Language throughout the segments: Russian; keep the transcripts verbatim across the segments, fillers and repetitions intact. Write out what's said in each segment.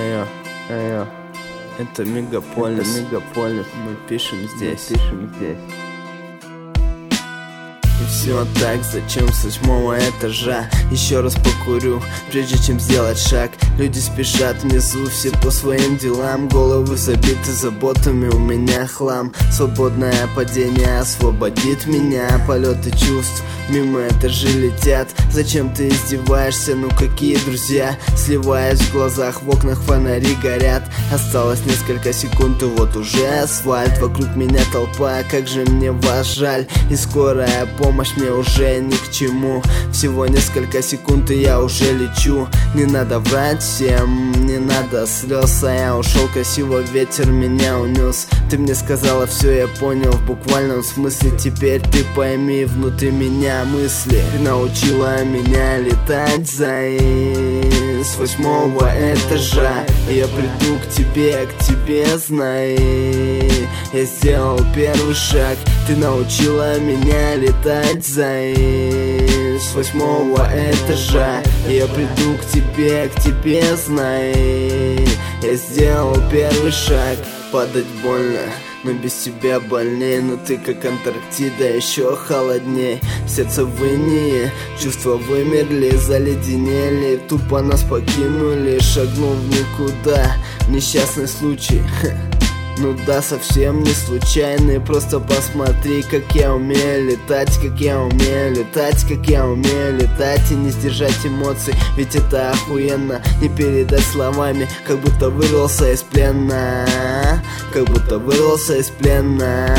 Айо, айо, это мегаполис, это мегаполис, мы пишем здесь, мы пишем здесь. И все так, зачем с восьмого этажа? Еще раз покурю, прежде чем сделать шаг. Люди спешат внизу, все по своим делам. Головы забиты заботами, у меня хлам. Свободное падение освободит меня. Полеты чувств мимо этажей летят. Зачем ты издеваешься, ну какие друзья? Сливаясь в глазах, в окнах фонари горят. Осталось несколько секунд, и вот уже асфальт. Вокруг меня толпа, как же мне вас жаль. И скорая помощь мне уже ни к чему. Всего несколько секунд, и я уже лечу. Не надо врать всем, не надо слез. А я ушел красиво, ветер меня унес. Ты мне сказала, все я понял в буквальном смысле. Теперь ты пойми внутри меня мысли. Ты научила меня летать, зай, с восьмого этажа. Я приду к тебе, к тебе, знай. Я сделал первый шаг. Ты научила меня летать, зай, с восьмого этажа. Я приду к тебе, к тебе, знай. Я сделал первый шаг. Падать больно, но без тебя больнее. Но ты как Антарктида, еще холодней. Сердце в инее, чувства вымерли, заледенели. Тупо нас покинули, шагнул в никуда. Несчастный случай, ну да, совсем не случайный. Просто посмотри, как я умею летать, как я умею летать, как я умею летать. И не сдержать эмоций, ведь это охуенно. Не передать словами, как будто вырвался из плена. Как будто вырвался из плена.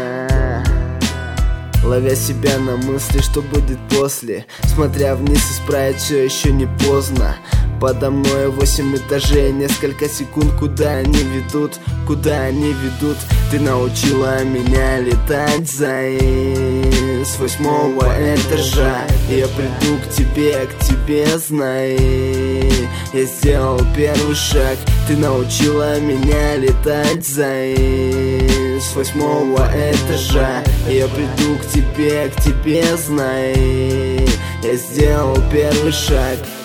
Ловя себя на мысли, что будет после. Смотря вниз, исправить все еще не поздно. Подо мной восемь этажей, несколько секунд, куда они ведут, куда они ведут. Ты научила меня летать, зай, с восьмого этажа. Я приду к тебе, к тебе, знай. Я сделал первый шаг. Ты научила меня летать, зай, с восьмого этажа. Я приду к тебе, к тебе, знай. Я сделал первый шаг.